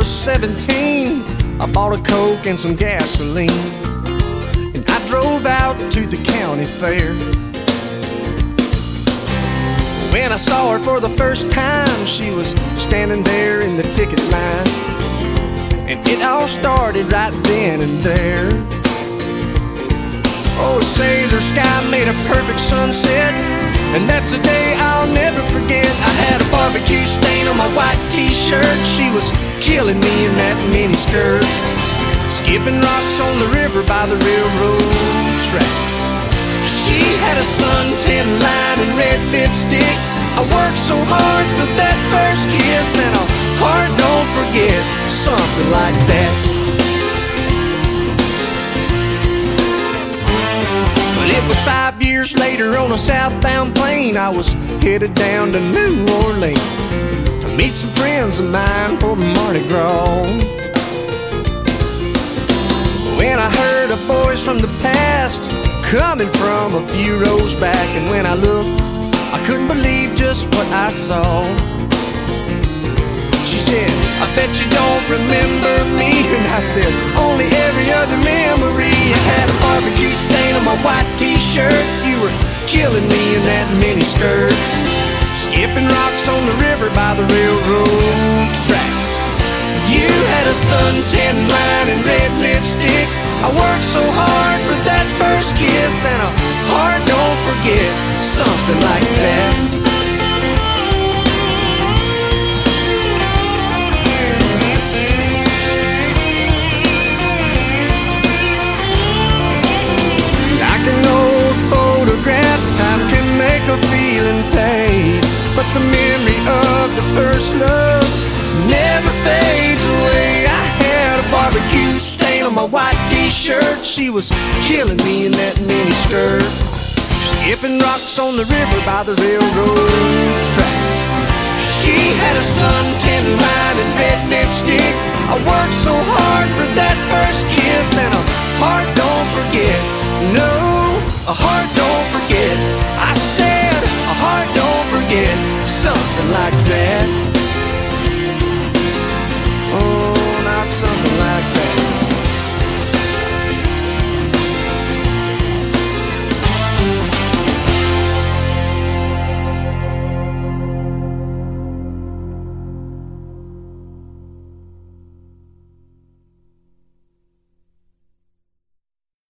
was 17, I bought a Coke and some gasoline, and I drove out to the county fair. When I saw her for the first time, she was standing there in the ticket line, and it all started right then and there. Oh, sailor sky made a perfect sunset, and that's a day I'll never forget. I had a barbecue stain on my white t-shirt. She was killing me in that mini skirt, skipping rocks on the river by the railroad tracks. She had a suntan line and red lipstick. I worked so hard for that first kiss, and a heart don't forget, something like that. Well, it was 5 years later on a southbound plane. I was headed down to New Orleans to meet some friends of mine for Mardi Gras. When I heard a voice from the past coming from a few rows back, and when I looked, I couldn't believe just what I saw. She said, I bet you don't remember me. And I said, only every other memory. I had a barbecue stain on my white t-shirt. You were killing me in that mini skirt, skipping rocks on the river by the railroad tracks. You had a suntan line and red lipstick. I worked so hard for that first kiss, and a heart don't forget, something like that. Like an old photograph, time can make a feeling fade, but the memory of the first love never fades away. I had a barbecue stain on my white t-shirt. She was killing me in that mini skirt, skipping rocks on the river by the railroad tracks. She had a suntan line and red lipstick.